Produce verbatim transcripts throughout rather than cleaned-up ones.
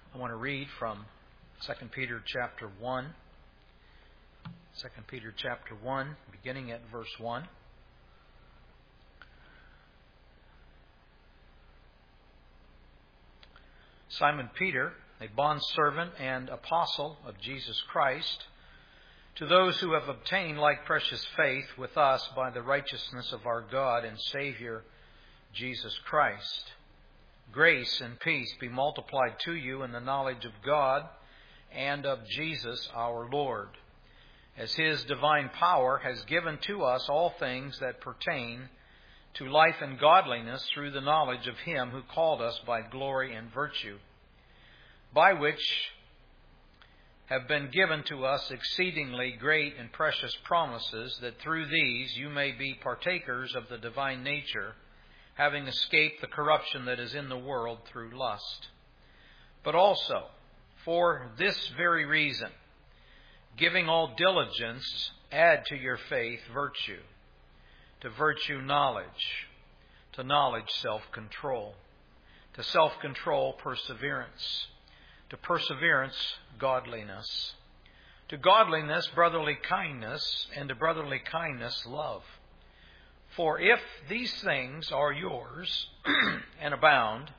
I want to read from Second Peter chapter one. Second Peter chapter one, beginning at verse one. Simon Peter, a bondservant and apostle of Jesus Christ, to those who have obtained like precious faith with us by the righteousness of our God and Savior, Jesus Christ. Grace and peace be multiplied to you in the knowledge of God and of Jesus our Lord, as His divine power has given to us all things that pertain to life and godliness through the knowledge of Him who called us by glory and virtue, by which have been given to us exceedingly great and precious promises, that through these you may be partakers of the divine nature, having escaped the corruption that is in the world through lust. But also, for this very reason, giving all diligence, add to your faith virtue, to virtue knowledge, to knowledge self-control, to self-control perseverance, to perseverance godliness, to godliness brotherly kindness, and to brotherly kindness love. For if these things are yours and abound,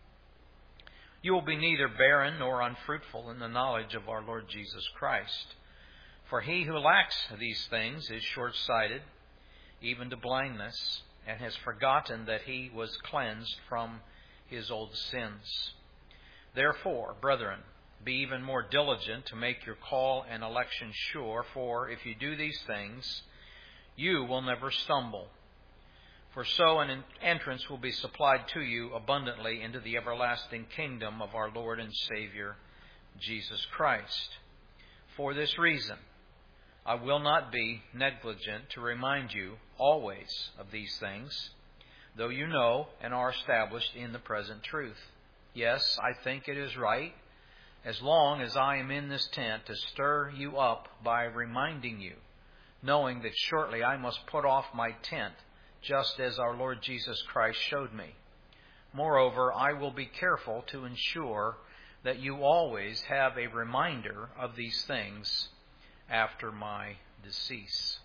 you will be neither barren nor unfruitful in the knowledge of our Lord Jesus Christ. For he who lacks these things is short-sighted, even to blindness, and has forgotten that he was cleansed from his old sins. Therefore, brethren, be even more diligent to make your call and election sure, for if you do these things, you will never stumble. For so an entrance will be supplied to you abundantly into the everlasting kingdom of our Lord and Savior, Jesus Christ. For this reason, I will not be negligent to remind you always of these things, though you know and are established in the present truth. Yes, I think it is right, as long as I am in this tent, to stir you up by reminding you, knowing that shortly I must put off my tent, just as our Lord Jesus Christ showed me. Moreover, I will be careful to ensure that you always have a reminder of these things after my decease.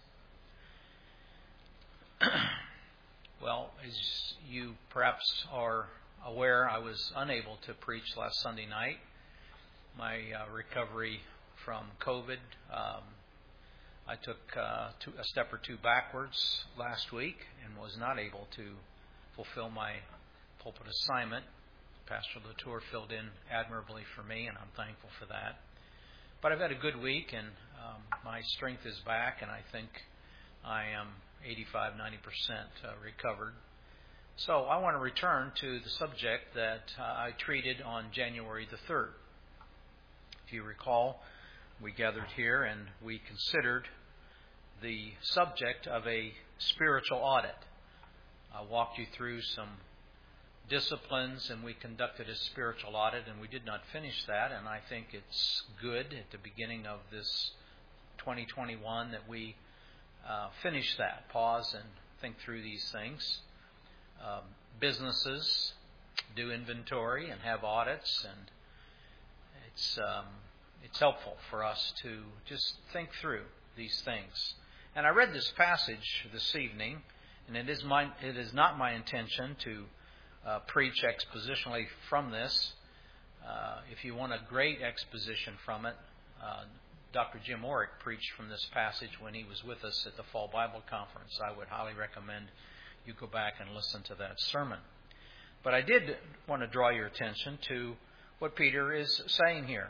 Well, as you perhaps are aware, I was unable to preach last Sunday night. My uh, recovery from COVID, um, I took uh, two, a step or two backwards last week and was not able to fulfill my pulpit assignment. Pastor Latour filled in admirably for me, and I'm thankful for that. But I've had a good week, and um, my strength is back, and I think I am eighty-five, ninety percent uh, recovered. So I want to return to the subject that uh, I treated on January the third. If you recall, we gathered here and we considered the subject of a spiritual audit. I walked you through some disciplines and we conducted a spiritual audit, and we did not finish that, and I think it's good at the beginning of this twenty twenty-one that we uh, finish that, pause and think through these things. Um, businesses do inventory and have audits, and it's um, it's helpful for us to just think through these things. And I read this passage this evening, and it is my it is not my intention to uh, preach expositionally from this. Uh, if you want a great exposition from it, uh, Doctor Jim Orrick preached from this passage when he was with us at the Fall Bible Conference. I would highly recommend you go back and listen to that sermon. But I did want to draw your attention to what Peter is saying here.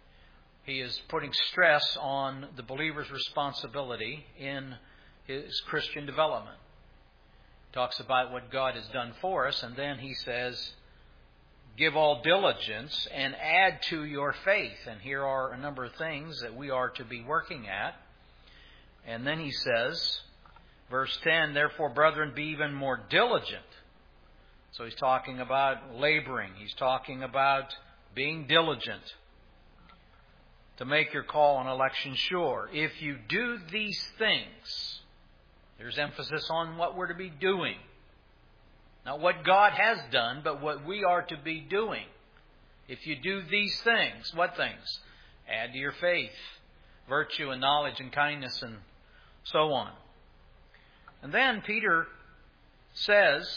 He is putting stress on the believer's responsibility in his Christian development. He talks about what God has done for us, and then he says, give all diligence and add to your faith. And here are a number of things that we are to be working at. And then he says, verse ten, therefore, brethren, be even more diligent. So he's talking about laboring. He's talking about being diligent to make your call and election sure. If you do these things, there's emphasis on what we're to be doing. Not what God has done, but what we are to be doing. if you do these things. What things? Add to your faith virtue and knowledge and kindness and so on. And then Peter says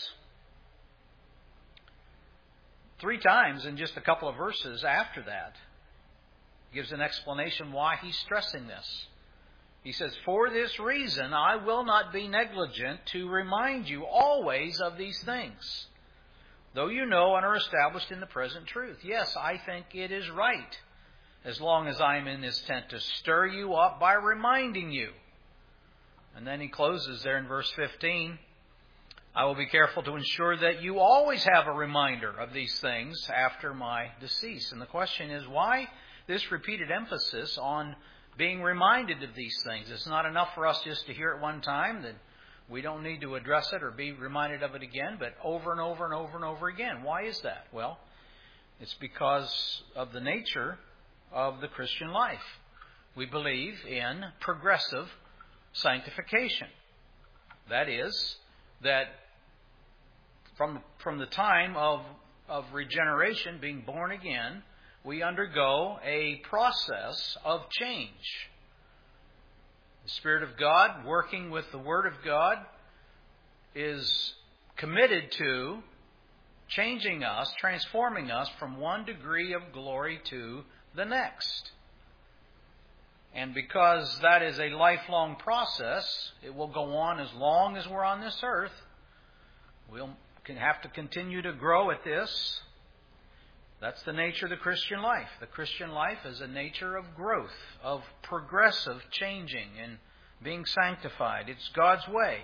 three times in just a couple of verses after that, gives an explanation why he's stressing this. He says, "For this reason I will not be negligent to remind you always of these things, though you know and are established in the present truth." Yes, I think it is right, as long as I am in this tent, to stir you up by reminding you. And then he closes there in verse fifteen, "I will be careful to ensure that you always have a reminder of these things after my decease." And the question is, why this repeated emphasis on being reminded of these things? It's not enough for us just to hear it one time, that we don't need to address it or be reminded of it again, but over and over and over and over again. Why is that? Well, it's because of the nature of the Christian life. We believe in progressive sanctification. That is, that from, from the time of, of regeneration, being born again, we undergo a process of change. The Spirit of God, working with the Word of God, is committed to changing us, transforming us from one degree of glory to the next. And because that is a lifelong process, it will go on as long as we're on this earth. We'll can have to continue to grow at this. That's the nature of the Christian life. The Christian life is a nature of growth, of progressive changing and being sanctified. It's God's way.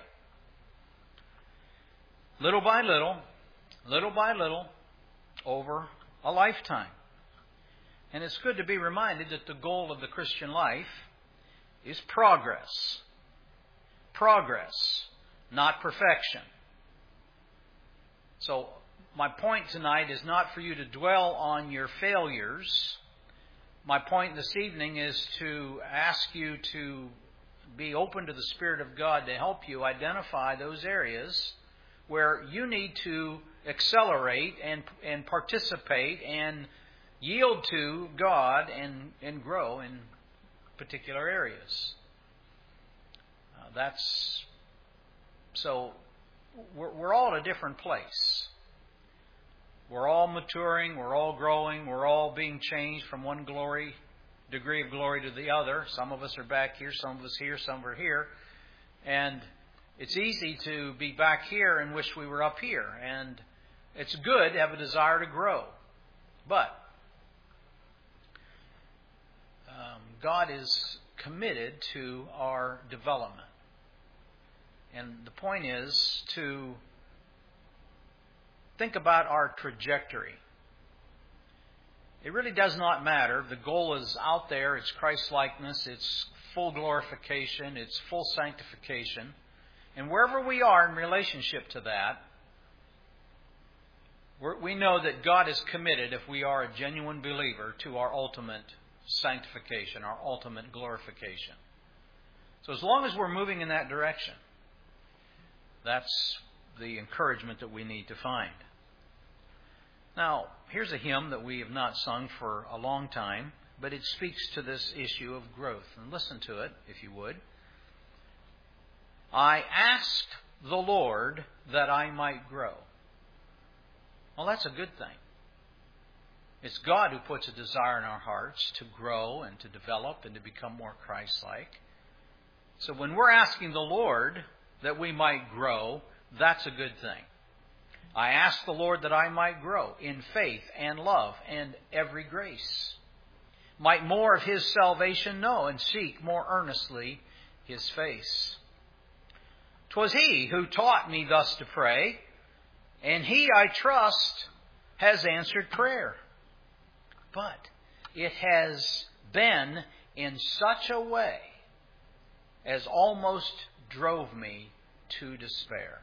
Little by little, little by little, over a lifetime. And it's good to be reminded that the goal of the Christian life is progress. Progress, not perfection. So, my point tonight is not for you to dwell on your failures. My point this evening is to ask you to be open to the Spirit of God to help you identify those areas where you need to accelerate and, and participate and yield to God and, and grow in particular areas. Uh, that's so we're, we're all at a different place. We're all maturing, we're all growing, we're all being changed from one glory, degree of glory to the other. Some of us are back here, some of us here, some are here. And it's easy to be back here and wish we were up here. And it's good to have a desire to grow. But um, God is committed to our development. And the point is to think about our trajectory. It really does not matter. The goal is out there. It's Christ-likeness. It's full glorification. It's full sanctification. And wherever we are in relationship to that, we're, we know that God is committed, if we are a genuine believer, to our ultimate sanctification, our ultimate glorification. So as long as we're moving in that direction, that's the encouragement that we need to find. Now, here's a hymn that we have not sung for a long time, but it speaks to this issue of growth. And listen to it, if you would. "I asked the Lord that I might grow." Well, that's a good thing. It's God who puts a desire in our hearts to grow and to develop and to become more Christ-like. So when we're asking the Lord that we might grow, that's a good thing. I ask the Lord that I might grow in faith and love and every grace, might more of His salvation know and seek more earnestly His face. 'Twas He who taught me thus to pray, and He, I trust, has answered prayer. But it has been in such a way as almost drove me to despair.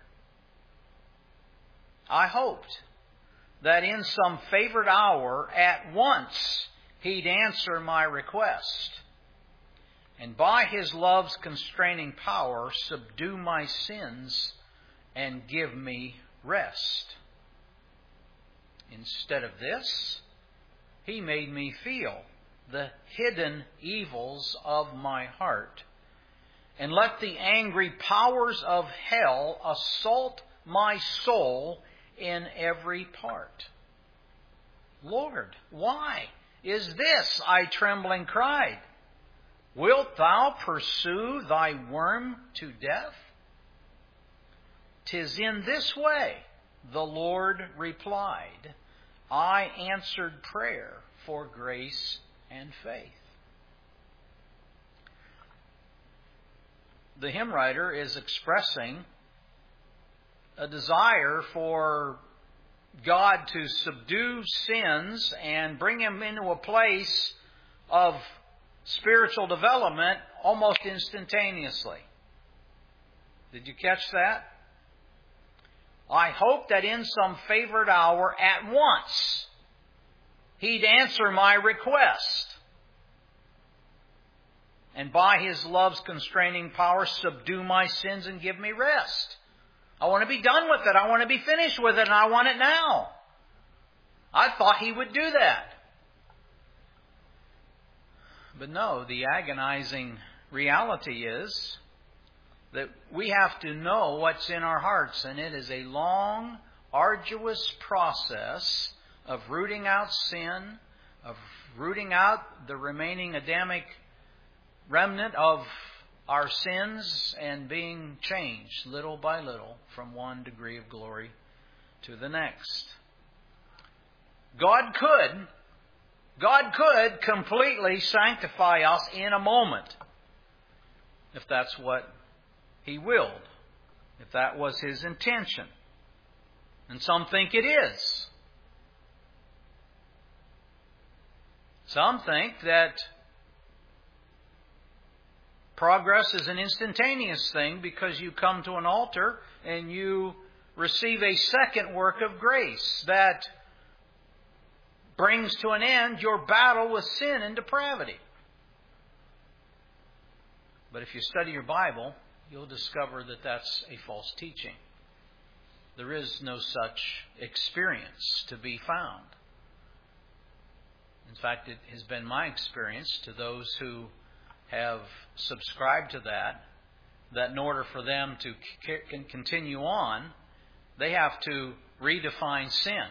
I hoped that in some favored hour at once He'd answer my request, and by His love's constraining power subdue my sins and give me rest. Instead of this, He made me feel the hidden evils of my heart. And let the angry powers of hell assault my soul in every part. Lord, why is this? I trembling cried. Wilt thou pursue thy worm to death? 'Tis in this way, the Lord replied, I answered prayer for grace and faith. The hymn writer is expressing a desire for God to subdue sins and bring him into a place of spiritual development almost instantaneously. Did you catch that? I hope that in some favored hour at once He'd answer my request, and by His love's constraining power subdue my sins and give me rest. I want to be done with it. I want to be finished with it, and I want it now. I thought He would do that. But no, the agonizing reality is that we have to know what's in our hearts, and it is a long, arduous process of rooting out sin, of rooting out the remaining Adamic remnant of our sins, and being changed little by little from one degree of glory to the next. God could, God could completely sanctify us in a moment, if that's what He willed, if that was His intention. And some think it is. Some think that progress is an instantaneous thing because you come to an altar and you receive a second work of grace that brings to an end your battle with sin and depravity. But if you study your Bible, you'll discover that that's a false teaching. There is no such experience to be found. In fact, it has been my experience to those who have subscribed to that, that in order for them to c- continue on, they have to redefine sin.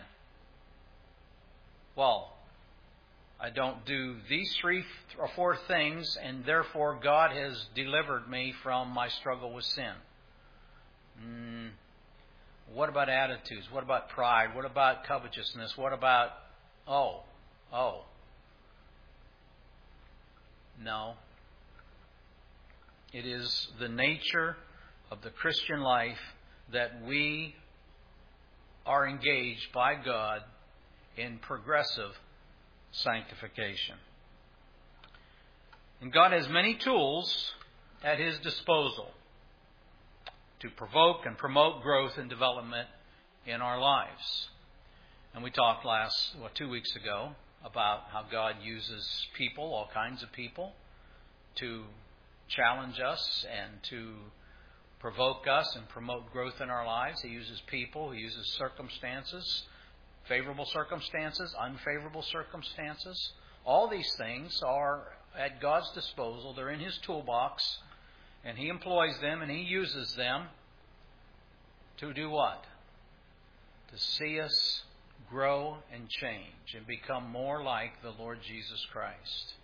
Well, I don't do these three or four things, and therefore God has delivered me from my struggle with sin. Mm, what about attitudes? What about pride? What about covetousness? What about, oh, oh. No. It is the nature of the Christian life that we are engaged by God in progressive sanctification. And God has many tools at His disposal to provoke and promote growth and development in our lives. And we talked last, well, two weeks ago about how God uses people, all kinds of people, to challenge us and to provoke us and promote growth in our lives. He uses people, He uses circumstances, favorable circumstances, unfavorable circumstances. All these things are at God's disposal. They're in His toolbox, and He employs them and He uses them to do what? To see us grow and change and become more like the Lord Jesus Christ.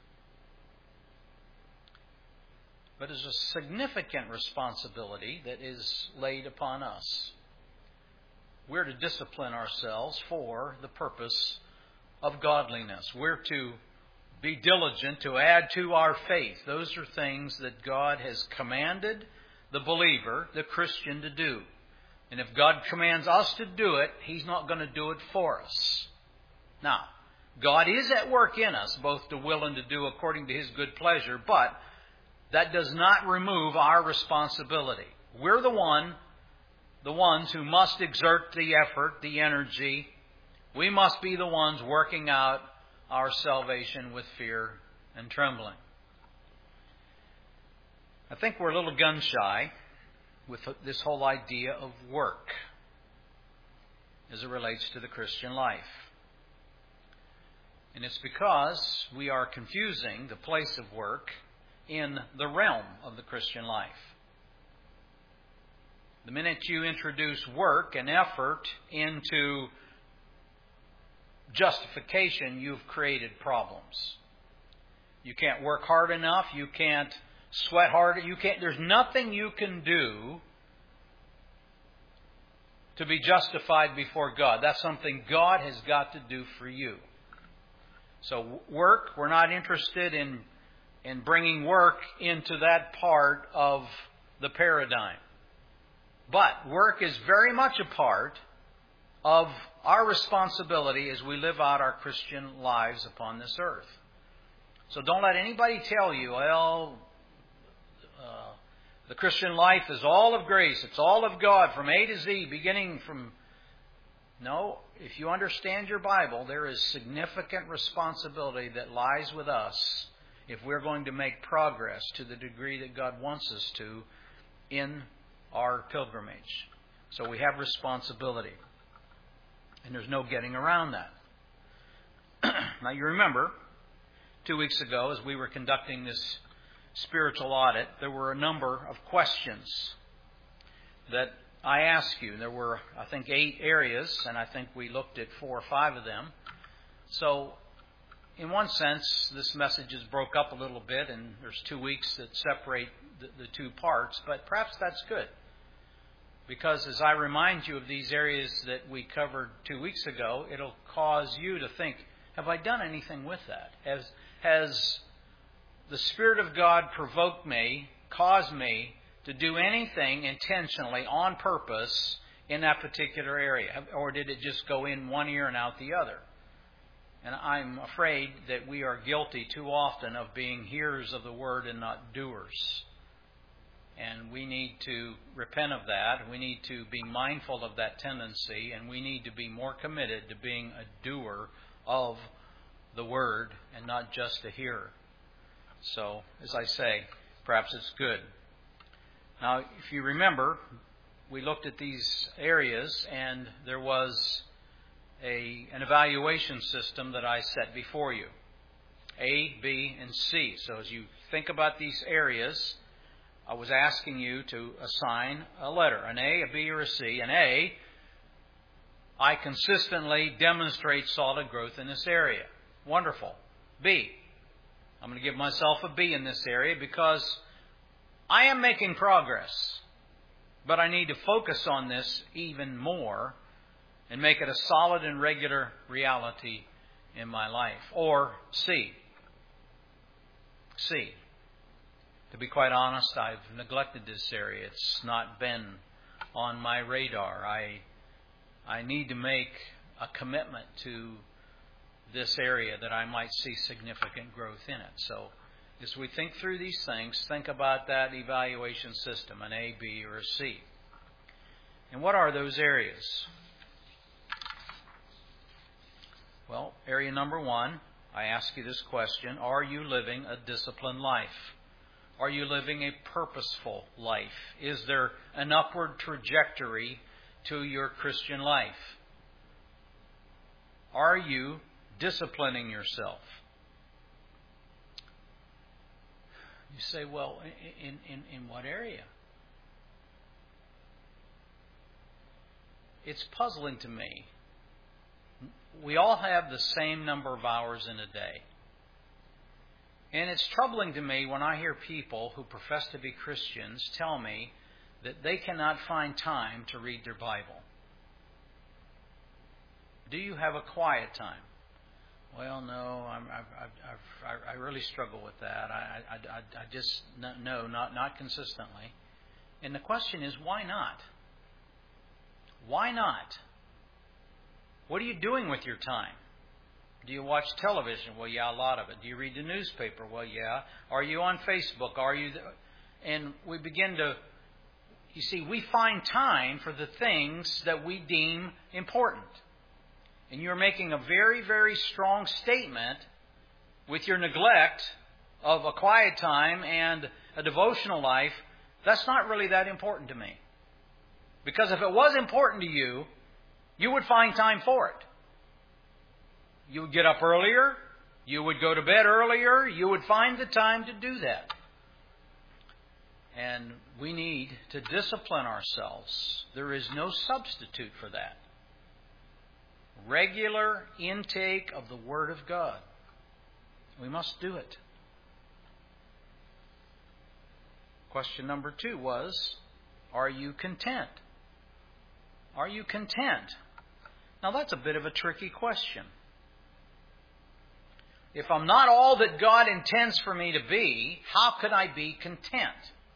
But it's a significant responsibility that is laid upon us. We're to discipline ourselves for the purpose of godliness. We're to be diligent to add to our faith. Those are things that God has commanded the believer, the Christian, to do. And if God commands us to do it, He's not going to do it for us. Now, God is at work in us, both to will and to do according to His good pleasure, but that does not remove our responsibility. We're the one, the ones who must exert the effort, the energy. We must be the ones working out our salvation with fear and trembling. I think we're a little gun shy with this whole idea of work as it relates to the Christian life. And it's because we are confusing the place of work in the realm of the Christian life. The minute you introduce work and effort into justification, you've created problems. You can't work hard enough. You can't sweat harder. You can't. There's nothing you can do to be justified before God. That's something God has got to do for you. So work, we're not interested in in bringing work into that part of the paradigm. But work is very much a part of our responsibility as we live out our Christian lives upon this earth. So don't let anybody tell you, well, uh, the Christian life is all of grace. It's all of God from A to Z, beginning from... No, if you understand your Bible, there is significant responsibility that lies with us if we're going to make progress to the degree that God wants us to in our pilgrimage. So we have responsibility. And there's no getting around that. Now you remember, two weeks ago as we were conducting this spiritual audit, there were a number of questions that I asked you. There were, I think, eight areas, and I think we looked at four or five of them. So, in one sense, this message is broke up a little bit, and there's two weeks that separate the, the two parts, but perhaps that's good. Because as I remind you of these areas that we covered two weeks ago, it'll cause you to think, have I done anything with that? Has, has the Spirit of God provoked me, caused me to do anything intentionally on purpose in that particular area? Or did it just go in one ear and out the other? And I'm afraid that we are guilty too often of being hearers of the Word and not doers. And we need to repent of that. We need to be mindful of that tendency. And we need to be more committed to being a doer of the Word and not just a hearer. So, as I say, perhaps it's good. Now, if you remember, we looked at these areas and there was a, an evaluation system that I set before you. A, B, and C. So as you think about these areas, I was asking you to assign a letter, an A, a B, or a C. An A, I consistently demonstrate solid growth in this area. Wonderful. B, I'm going to give myself a B in this area because I am making progress, but I need to focus on this even more and make it a solid and regular reality in my life. Or C. C. To be quite honest, I've neglected this area. It's not been on my radar. I I need to make a commitment to this area that I might see significant growth in it. So as we think through these things, think about that evaluation system, an A, B, or a C. And what are those areas? Well, area number one, I ask you this question: are you living a disciplined life? Are you living a purposeful life? Is there an upward trajectory to your Christian life? Are you disciplining yourself? You say, well, in, in, in what area? It's puzzling to me. We all have the same number of hours in a day. And it's troubling to me when I hear people who profess to be Christians tell me that they cannot find time to read their Bible. Do you have a quiet time? Well, no, I'm, I've, I've, I've, I really struggle with that. I, I, I, I just, no, not, not consistently. And the question is, why not? Why not? What are you doing with your time? Do you watch television? Well, yeah, a lot of it. Do you read the newspaper? Well, yeah. Are you on Facebook? Are you? The, and we begin to, you see, we find time for the things that we deem important. And you're making a very, very strong statement with your neglect of a quiet time and a devotional life. That's not really that important to me. Because if it was important to you, you would find time for it. You would get up earlier. You would go to bed earlier. You would find the time to do that. And we need to discipline ourselves. There is no substitute for that. Regular intake of the Word of God. We must do it. Question number two was, are you content? Are you content? Now that's a bit of a tricky question. If I'm not all that God intends for me to be, how could I be content?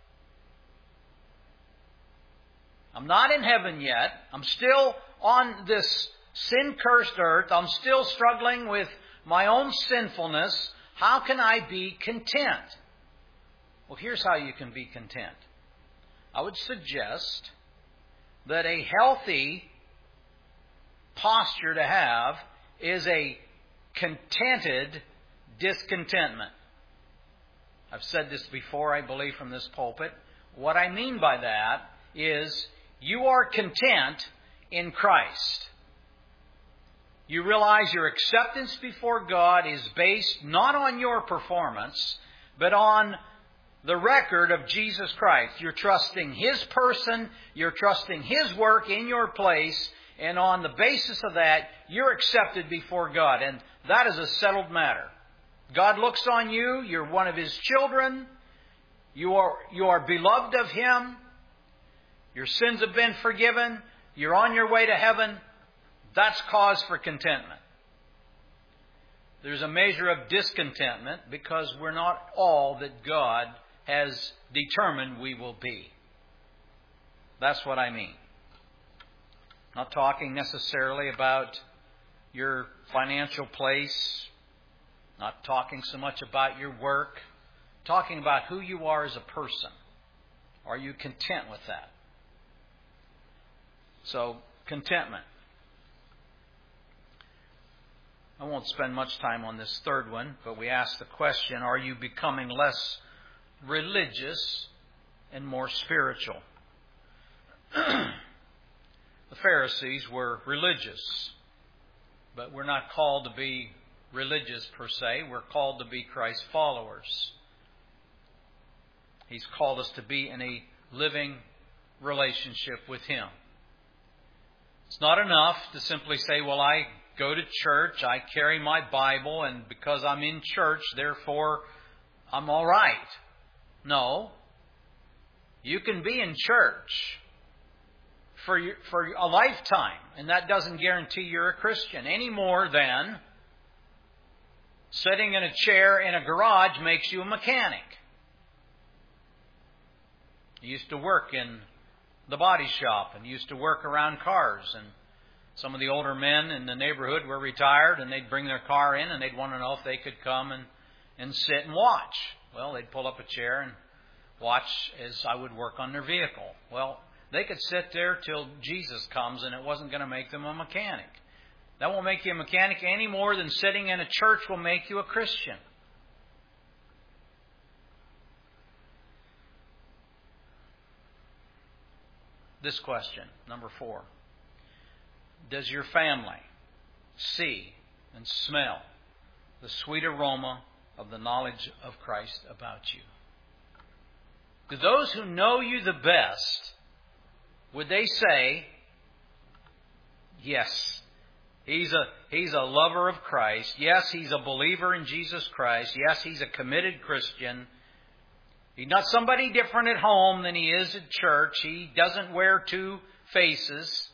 I'm not in heaven yet. I'm still on this sin-cursed earth. I'm still struggling with my own sinfulness. How can I be content? Well, here's how you can be content. I would suggest that a healthy posture to have is a contented discontentment. I've said this before, I believe, from this pulpit. What I mean by that is you are content in Christ. You realize your acceptance before God is based not on your performance, but on the record of Jesus Christ. You're trusting His person, you're trusting His work in your place, and on the basis of that, you're accepted before God. And that is a settled matter. God looks on you, you're one of His children, you are, you are beloved of Him, your sins have been forgiven, you're on your way to heaven. That's cause for contentment. There's a measure of discontentment because we're not all that God has determined we will be. That's what I mean. Not talking necessarily about your financial place. Not talking so much about your work. Talking about who you are as a person. Are you content with that? So, contentment. I won't spend much time on this third one, but we ask the question, are you becoming less religious and more spiritual? The Pharisees were religious, but we're not called to be religious per se. We're called to be Christ followers. He's called us to be in a living relationship with Him. It's not enough to simply say, well, I go to church, I carry my Bible, and because I'm in church, therefore I'm all right. No. You can be in church for for a lifetime, and that doesn't guarantee you're a Christian any more than sitting in a chair in a garage makes you a mechanic. I used to work in the body shop and used to work around cars, and some of the older men in the neighborhood were retired, and they'd bring their car in and they'd want to know if they could come and, and sit and watch. Well, they'd pull up a chair and watch as I would work on their vehicle. Well, they could sit there till Jesus comes, and it wasn't going to make them a mechanic. That won't make you a mechanic any more than sitting in a church will make you a Christian. This question, number four. Does your family see and smell the sweet aroma of the knowledge of Christ about you? Do those who know you the best, would they say, yes, he's a, he's a lover of Christ. Yes, he's a believer in Jesus Christ. Yes, he's a committed Christian. He's not somebody different at home than he is at church. He doesn't wear two faces.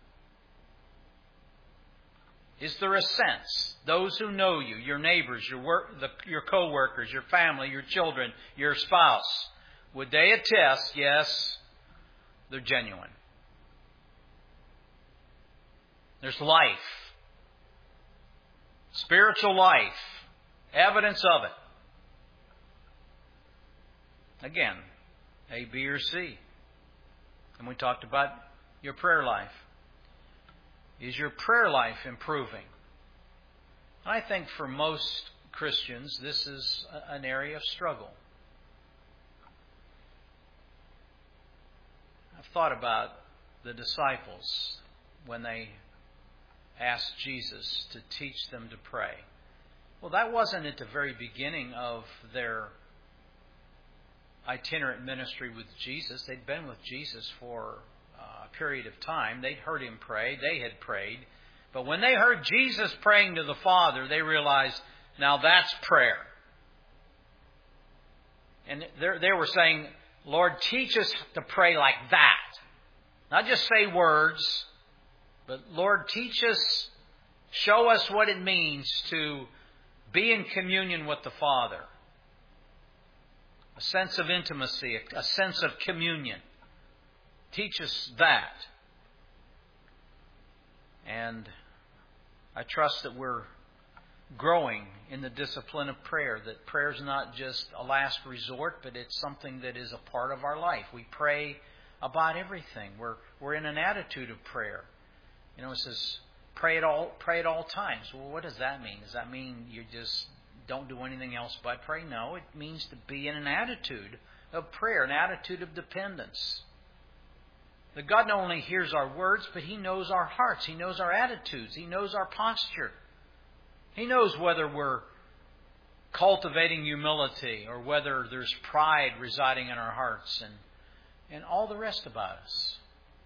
Is there a sense, those who know you, your neighbors, your work, the, your co-workers, your family, your children, your spouse, would they attest, yes, they're genuine? There's life. Spiritual life. Evidence of it. Again, A, B, or C. And we talked about your prayer life. Is your prayer life improving? I think for most Christians, this is an area of struggle. I've thought about the disciples when they asked Jesus to teach them to pray. Well, that wasn't at the very beginning of their itinerant ministry with Jesus. They'd been with Jesus for a period of time. They'd heard Him pray. They had prayed. But when they heard Jesus praying to the Father, they realized, now that's prayer. And they were saying, Lord, teach us to pray like that. Not just say words, but Lord, teach us, show us what it means to be in communion with the Father. A sense of intimacy, a sense of communion. Teach us that. And I trust that we're growing in the discipline of prayer, that prayer is not just a last resort, but it's something that is a part of our life. We pray about everything. We're we're in an attitude of prayer. You know, it says pray at all pray at all times. Well, what does that mean? Does that mean you just don't do anything else but pray? No, it means to be in an attitude of prayer, an attitude of dependence. That God not only hears our words, but He knows our hearts. He knows our attitudes. He knows our posture. He knows whether we're cultivating humility or whether there's pride residing in our hearts and, and all the rest about us.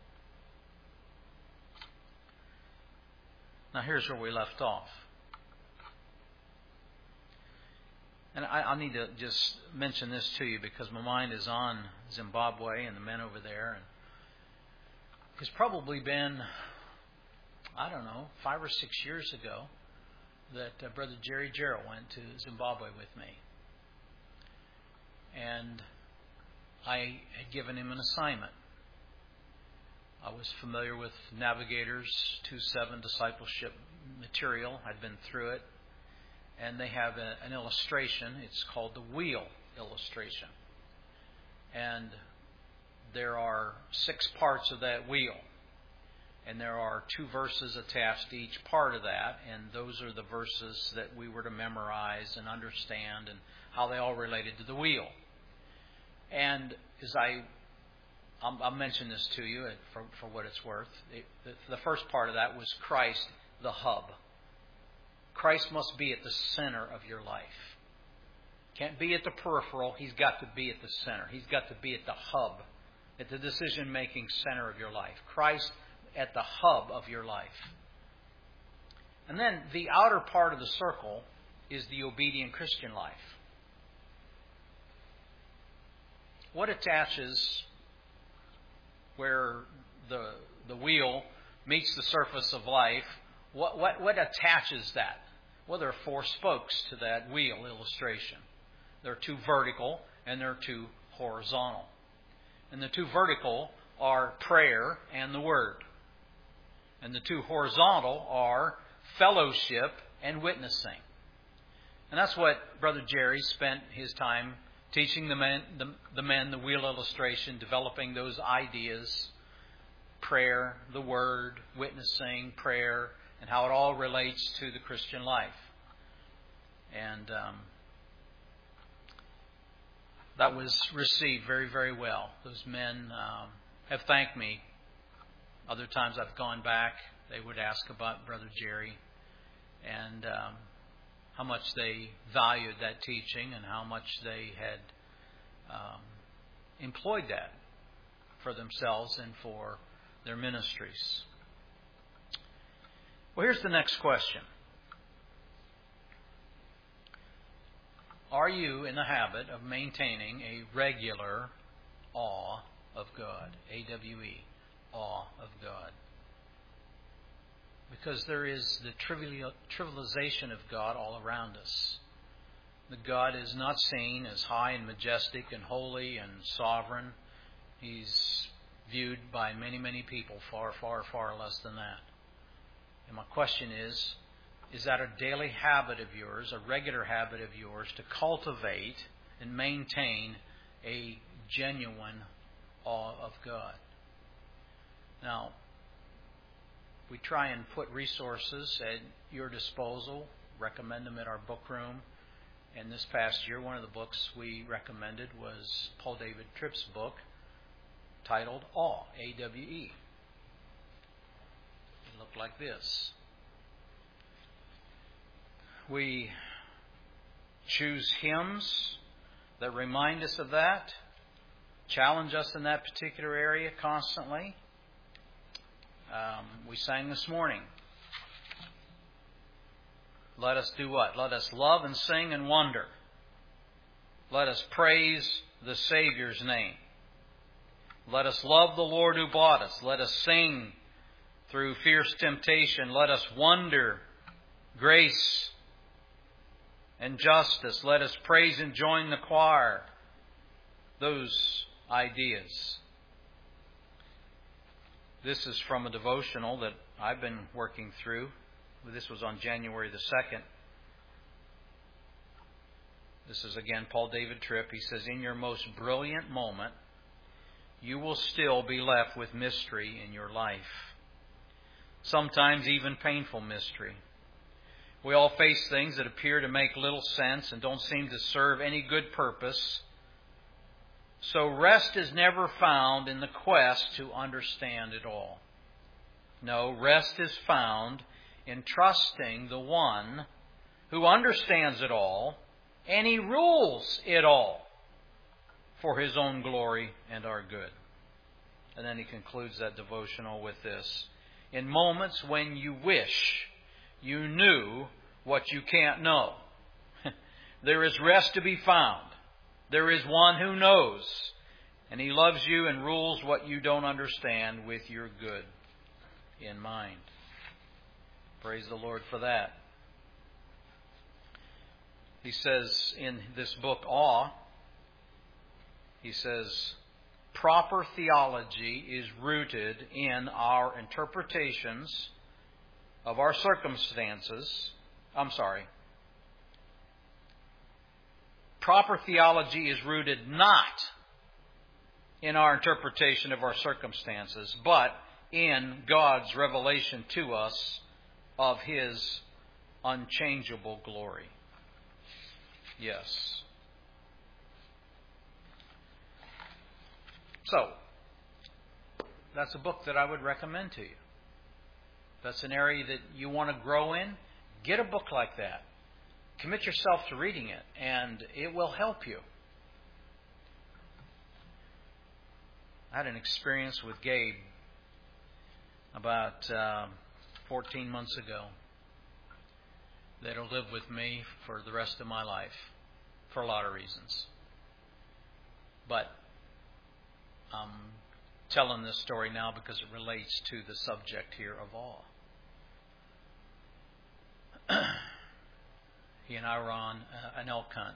Now here's where we left off. And I, I need to just mention this to you because my mind is on Zimbabwe and the men over there. And it's probably been, I don't know, five or six years ago that uh, Brother Jerry Jarrell went to Zimbabwe with me. And I had given him an assignment. I was familiar with Navigators two seven discipleship material. I'd been through it. And they have a, an illustration. It's called the wheel illustration. And there are six parts of that wheel. And there are two verses attached to each part of that. And those are the verses that we were to memorize and understand and how they all related to the wheel. And as I, I'll, I'll mention this to you for, for what it's worth. It, the, the first part of that was Christ, the hub. Christ must be at the center of your life. Can't be at the peripheral. He's got to be at the center. He's got to be at the hub, at the decision-making center of your life. Christ at the hub of your life. And then the outer part of the circle is the obedient Christian life. What attaches where the the wheel meets the surface of life? What what what attaches that? Well, there are four spokes to that wheel illustration. There are two vertical and there are two horizontal. And the two vertical are prayer and the Word. And the two horizontal are fellowship and witnessing. And that's what Brother Jerry spent his time teaching the men, the, the men the wheel illustration, developing those ideas, prayer, the Word, witnessing, prayer, and how it all relates to the Christian life. And um, that was received very, very well. Those men um, have thanked me. Other times I've gone back, they would ask about Brother Jerry and um, how much they valued that teaching and how much they had um, employed that for themselves and for their ministries. Well, here's the next question. Are you in the habit of maintaining a regular awe of God? A W E. Awe of God. Because there is the trivial, trivialization of God all around us. That God is not seen as high and majestic and holy and sovereign. He's viewed by many, many people far, far, far less than that. And my question is, is that a daily habit of yours, a regular habit of yours, to cultivate and maintain a genuine awe of God? Now, we try and put resources at your disposal, recommend them at our book room. And this past year, one of the books we recommended was Paul David Tripp's book titled Awe, A W E. It looked like this. We choose hymns that remind us of that, challenge us in that particular area constantly. Um, we sang this morning. Let us do what? Let us love and sing and wonder. Let us praise the Savior's name. Let us love the Lord who bought us. Let us sing through fierce temptation. Let us wonder grace and justice. Let us praise and join the choir. Those ideas. This is from a devotional that I've been working through. This was on January the second. This is again Paul David Tripp. He says, in your most brilliant moment, you will still be left with mystery in your life. Sometimes even painful mystery. We all face things that appear to make little sense and don't seem to serve any good purpose. So rest is never found in the quest to understand it all. No, rest is found in trusting the one who understands it all, and He rules it all for His own glory and our good. And then he concludes that devotional with this. In moments when you wish you knew what you can't know, there is rest to be found. There is one who knows, and He loves you and rules what you don't understand with your good in mind. Praise the Lord for that. He says in this book, Awe, he says, proper theology is rooted in our interpretations of our circumstances. I'm sorry. Proper theology is rooted not in our interpretation of our circumstances, but in God's revelation to us of His unchangeable glory. Yes. So, that's a book that I would recommend to you. That's an area that you want to grow in. Get a book like that. Commit yourself to reading it, and it will help you. I had an experience with Gabe about uh, fourteen months ago that'll live with me for the rest of my life for a lot of reasons. But I'm telling this story now because it relates to the subject here of awe. He and I were on uh, an elk hunt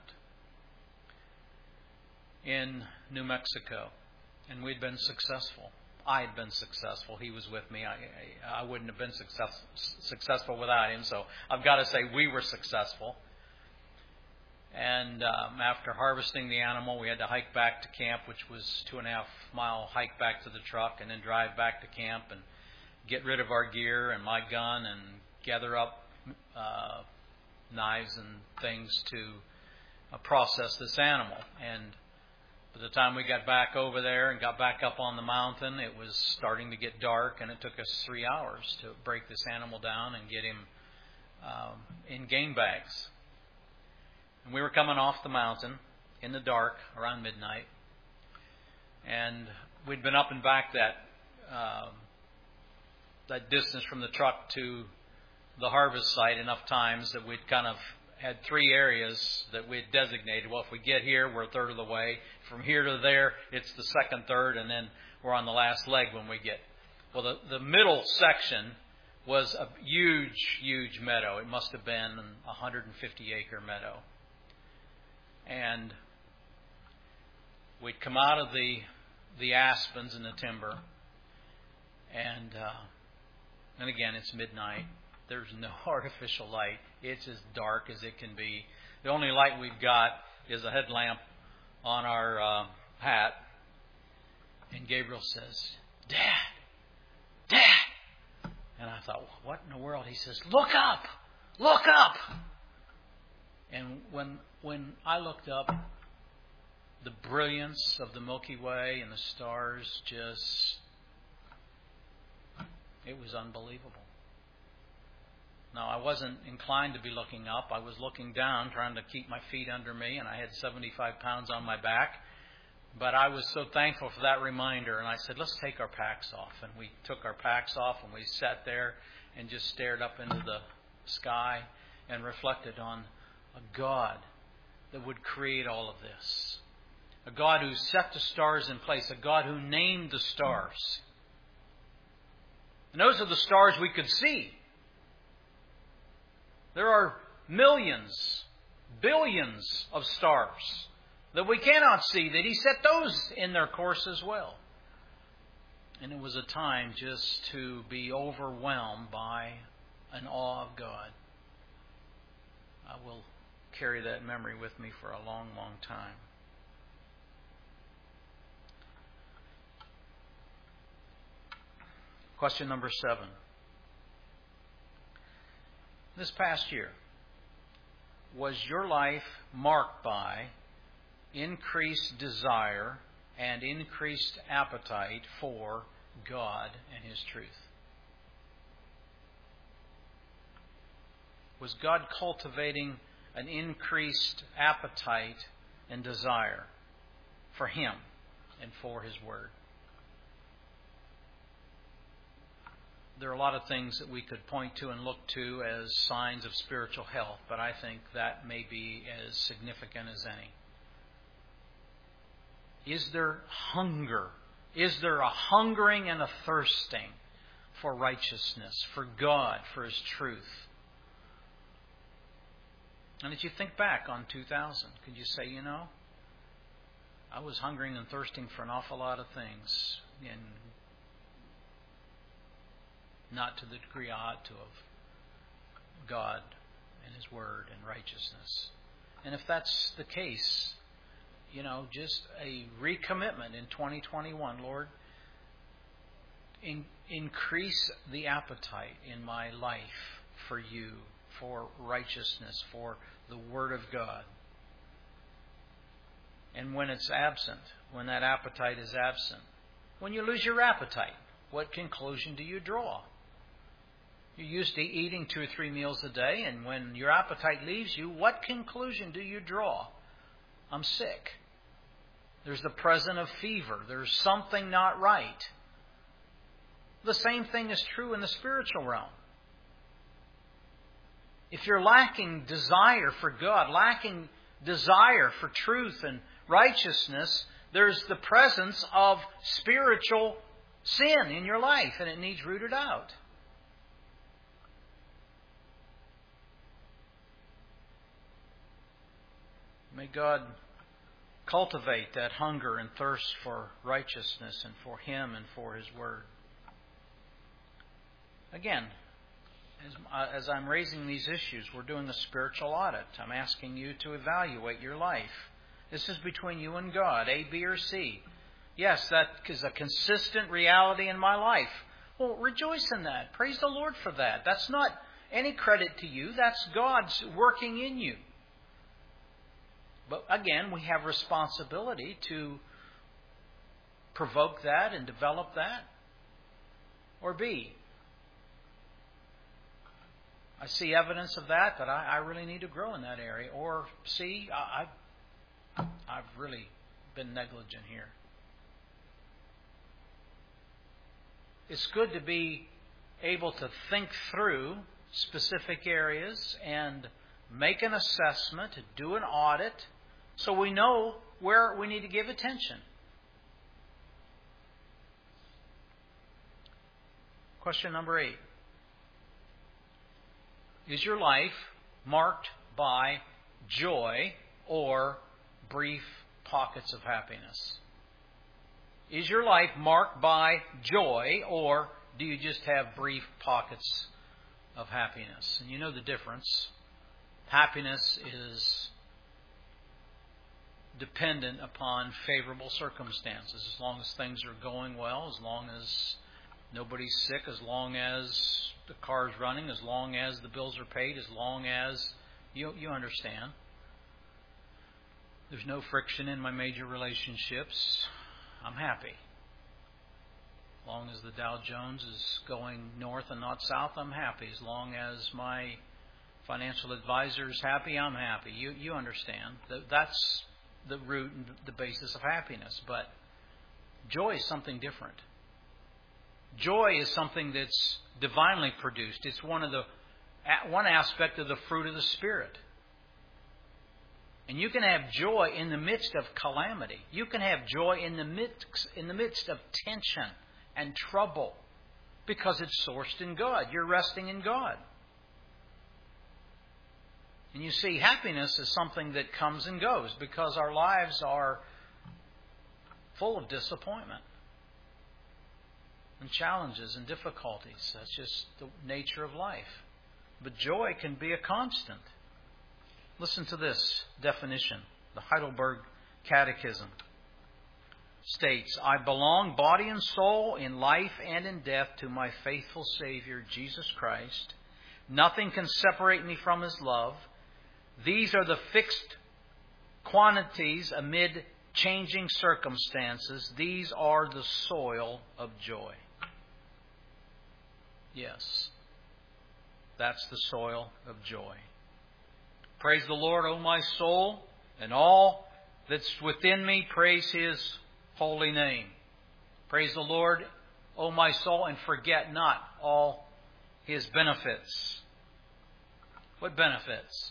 in New Mexico, and we'd been successful. I had been successful. He was with me. I, I, I wouldn't have been success, successful without him, so I've got to say we were successful. And um, after harvesting the animal, we had to hike back to camp, which was two and a half mile hike back to the truck, and then drive back to camp and get rid of our gear and my gun and gather up uh, knives and things to uh, process this animal. And by the time we got back over there and got back up on the mountain, it was starting to get dark, and it took us three hours to break this animal down and get him um, in game bags. And we were coming off the mountain in the dark around midnight, and we'd been up and back that uh, that distance from the truck to the harvest site enough times that we'd kind of had three areas that we had designated. Well, if we get here, we're a third of the way. From here to there, it's the second third, and then we're on the last leg when we get. Well, the, the middle section was a huge, huge meadow. It must have been a one hundred fifty acre meadow. And we'd come out of the the aspens and the timber, and uh, and again, it's midnight. There's no artificial light. It's as dark as it can be. The only light we've got is a headlamp on our uh, hat. And Gabriel says, "Dad, Dad." And I thought, what in the world? He says, "Look up, look up." And when when I looked up, the brilliance of the Milky Way and the stars just, it was unbelievable. Now, I wasn't inclined to be looking up. I was looking down, trying to keep my feet under me, and I had seventy-five pounds on my back. But I was so thankful for that reminder, and I said, let's take our packs off. And we took our packs off, and we sat there and just stared up into the sky and reflected on a God that would create all of this. A God who set the stars in place. A God who named the stars. And those are the stars we could see. There are millions, billions of stars that we cannot see, that He set those in their course as well. And it was a time just to be overwhelmed by an awe of God. I will carry that memory with me for a long, long time. Question number seven. This past year, was your life marked by increased desire and increased appetite for God and His truth? Was God cultivating an increased appetite and desire for Him and for His Word? There are a lot of things that we could point to and look to as signs of spiritual health, but I think that may be as significant as any. Is there hunger? Is there a hungering and a thirsting for righteousness, for God, for His truth? And as you think back on two thousand, could you say, you know, I was hungering and thirsting for an awful lot of things, and not to the degree I ought to of God and His Word and righteousness. And if that's the case, you know, just a recommitment in twenty twenty-one, Lord, in, increase the appetite in my life for You, for righteousness, for the Word of God. And when it's absent, when that appetite is absent, when you lose your appetite, what conclusion do you draw? You're used to eating two or three meals a day, and when your appetite leaves you, what conclusion do you draw? I'm sick. There's the presence of fever. There's something not right. The same thing is true in the spiritual realm. If you're lacking desire for God, lacking desire for truth and righteousness, there's the presence of spiritual sin in your life, and it needs rooted out. May God cultivate that hunger and thirst for righteousness and for Him and for His Word. Again, as, uh, as I'm raising these issues, we're doing a spiritual audit. I'm asking you to evaluate your life. This is between you and God, A, B, or C. Yes, that is a consistent reality in my life. Well, rejoice in that. Praise the Lord for that. That's not any credit to you. That's God's working in you. But again, we have responsibility to provoke that and develop that. Or B, I see evidence of that, but I, I really need to grow in that area. Or C, I, I've, I've really been negligent here. It's good to be able to think through specific areas and make an assessment, do an audit, so we know where we need to give attention. Question number eight. Is your life marked by joy or brief pockets of happiness? Is your life marked by joy, or do you just have brief pockets of happiness? And you know the difference. Happiness is dependent upon favorable circumstances. As long as things are going well, as long as nobody's sick, as long as the car's running, as long as the bills are paid, as long as you you understand. There's no friction in my major relationships. I'm happy. As long as the Dow Jones is going north and not south, I'm happy. As long as my financial advisor is happy, I'm happy. You you understand. That's the root and the basis of happiness. But joy is something different. Joy is something that's divinely produced. It's one of the one aspect of the fruit of the Spirit. And you can have joy in the midst of calamity. You can have joy in the midst in the midst of tension and trouble, because it's sourced in God. You're resting in God. And you see, happiness is something that comes and goes because our lives are full of disappointment and challenges and difficulties. That's just the nature of life. But joy can be a constant. Listen to this definition. The Heidelberg Catechism states, I belong body and soul in life and in death to my faithful Savior, Jesus Christ. Nothing can separate me from His love. These are the fixed quantities amid changing circumstances. These are the soil of joy. Yes, that's the soil of joy. Praise the Lord, O my soul, and all that's within me, praise His holy name. Praise the Lord, O my soul, and forget not all His benefits. What benefits?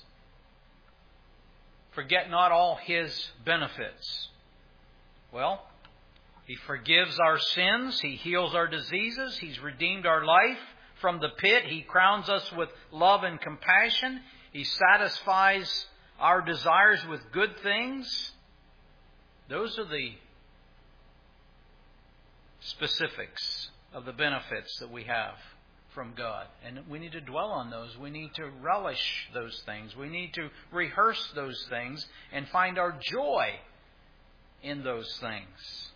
Forget not all His benefits. Well, He forgives our sins. He heals our diseases. He's redeemed our life from the pit. He crowns us with love and compassion. He satisfies our desires with good things. Those are the specifics of the benefits that we have from God. And we need to dwell on those. We need to relish those things. We need to rehearse those things and find our joy in those things.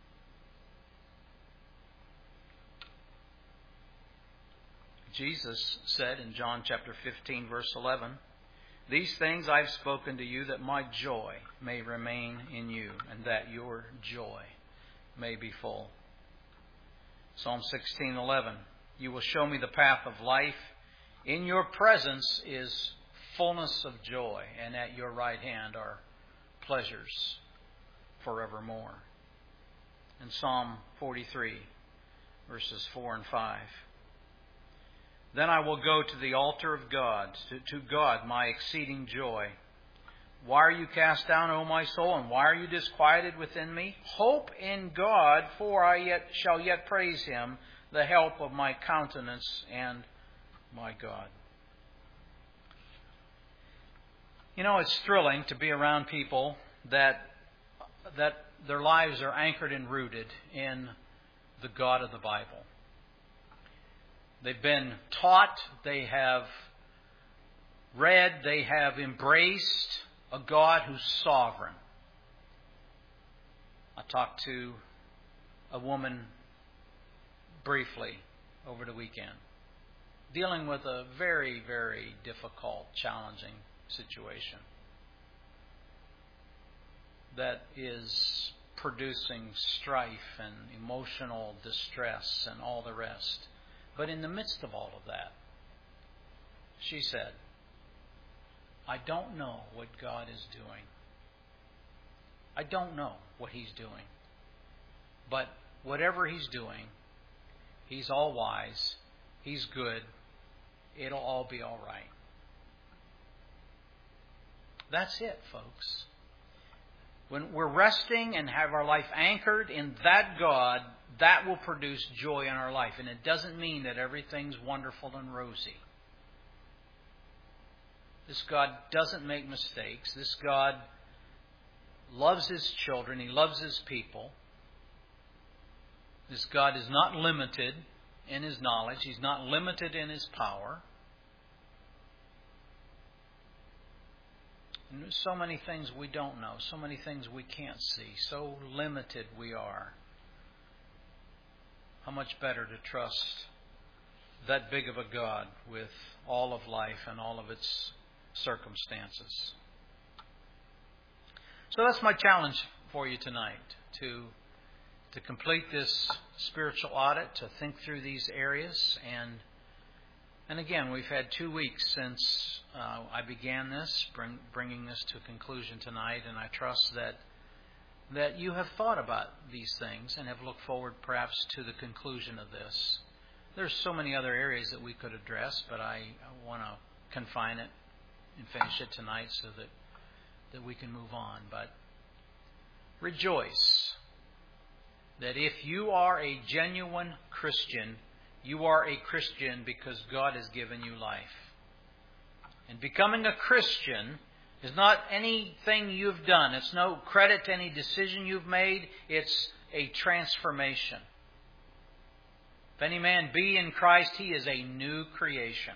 Jesus said in John chapter fifteen, verse eleven, these things I've spoken to you that my joy may remain in you and that your joy may be full. Psalm sixteen eleven, you will show me the path of life. In your presence is fullness of joy, and at your right hand are pleasures forevermore. In Psalm forty-three, verses four and five, then I will go to the altar of God, to, to God, my exceeding joy. Why are you cast down, O my soul, and why are you disquieted within me? Hope in God, for I yet shall yet praise Him, the help of my countenance and my God. You know, it's thrilling to be around people that that their lives are anchored and rooted in the God of the Bible. They've been taught, they have read, they have embraced a God who's sovereign. I talked to a woman briefly over the weekend, dealing with a very, very difficult, challenging situation that is producing strife and emotional distress and all the rest. But in the midst of all of that, she said, I don't know what God is doing. I don't know what He's doing. But whatever He's doing, He's all wise. He's good. It'll all be all right. That's it, folks. When we're resting and have our life anchored in that God, that will produce joy in our life. And it doesn't mean that everything's wonderful and rosy. This God doesn't make mistakes. This God loves His children. He loves His people. This God is not limited in His knowledge. He's not limited in His power. And there's so many things we don't know. So many things we can't see. So limited we are. How much better to trust that big of a God with all of life and all of its circumstances. So that's my challenge for you tonight, to to complete this spiritual audit, to think through these areas. And and again, we've had two weeks since uh, I began this, bring, bringing this to conclusion tonight, and I trust that that you have thought about these things and have looked forward perhaps to the conclusion of this. There's so many other areas that we could address, but I, I want to confine it and finish it tonight so that, that we can move on. But rejoice that if you are a genuine Christian, you are a Christian because God has given you life. And becoming a Christian is not anything you've done. It's no credit to any decision you've made. It's a transformation. If any man be in Christ, he is a new creation.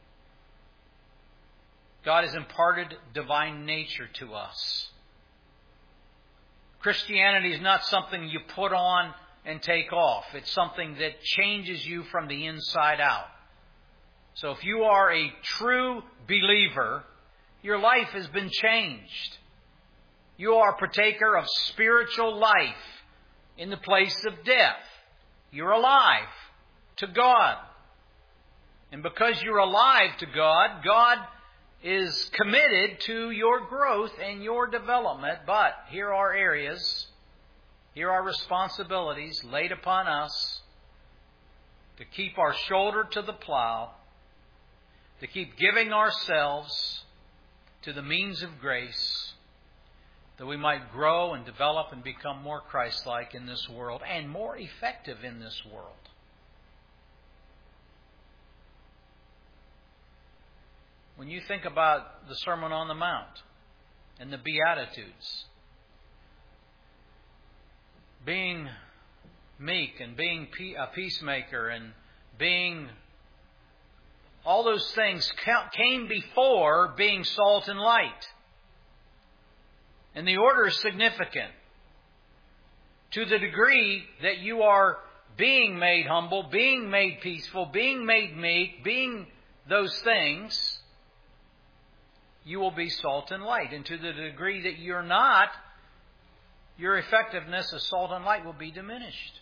God has imparted divine nature to us. Christianity is not something you put on and take off. It's something that changes you from the inside out. So if you are a true believer, your life has been changed. You are a partaker of spiritual life in the place of death. You're alive to God. And because you're alive to God, God is committed to your growth and your development. But here are areas, here are responsibilities laid upon us to keep our shoulder to the plow, to keep giving ourselves to the means of grace, that we might grow and develop and become more Christ-like in this world and more effective in this world. When you think about the Sermon on the Mount and the Beatitudes, being meek and being a peacemaker and being... all those things came before being salt and light. And the order is significant. To the degree that you are being made humble, being made peaceful, being made meek, being those things, you will be salt and light. And to the degree that you're not, your effectiveness as salt and light will be diminished.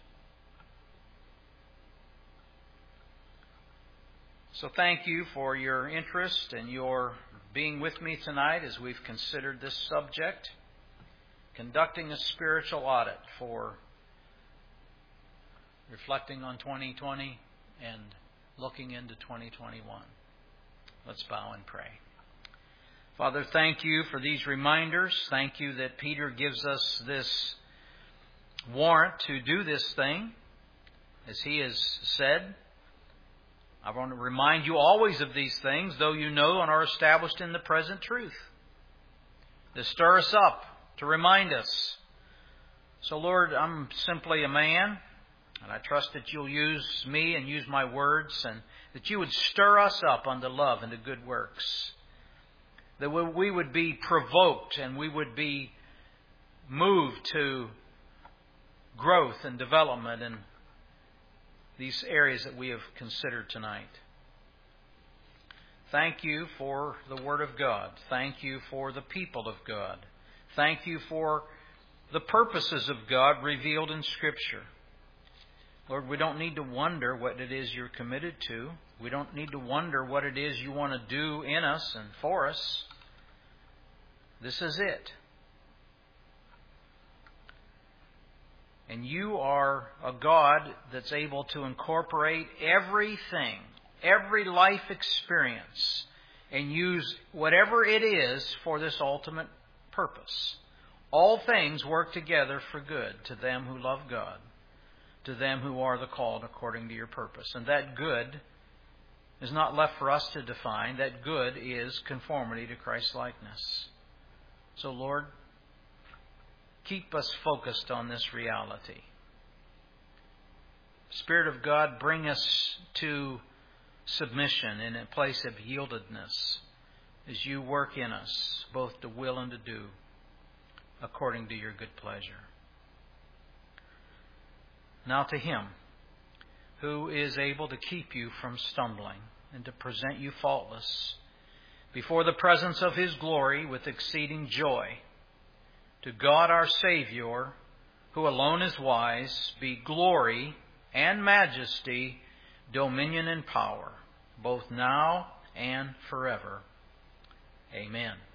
So thank you for your interest and your being with me tonight as we've considered this subject, conducting a spiritual audit for reflecting on twenty twenty and looking into twenty twenty-one. Let's bow and pray. Father, thank you for these reminders. Thank you that Peter gives us this warrant to do this thing, as he has said. I want to remind you always of these things, though you know and are established in the present truth. To stir us up, to remind us. So, Lord, I'm simply a man, and I trust that you'll use me and use my words, and that you would stir us up unto love and to good works. That we would be provoked and we would be moved to growth and development in these areas that we have considered tonight. Thank you for the Word of God. Thank you for the people of God. Thank you for the purposes of God revealed in Scripture. Lord, we don't need to wonder what it is you're committed to. We don't need to wonder what it is you want to do in us and for us. This is it. And you are a God that's able to incorporate everything, every life experience, and use whatever it is for this ultimate purpose. All things work together for good to them who love God, to them who are the called according to your purpose. And that good is not left for us to define. That good is conformity to Christ's likeness. So, Lord, keep us focused on this reality. Spirit of God, bring us to submission in a place of yieldedness as you work in us, both to will and to do, according to your good pleasure. Now to Him who is able to keep you from stumbling and to present you faultless before the presence of His glory with exceeding joy, to God our Savior, who alone is wise, be glory and majesty, dominion and power, both now and forever. Amen.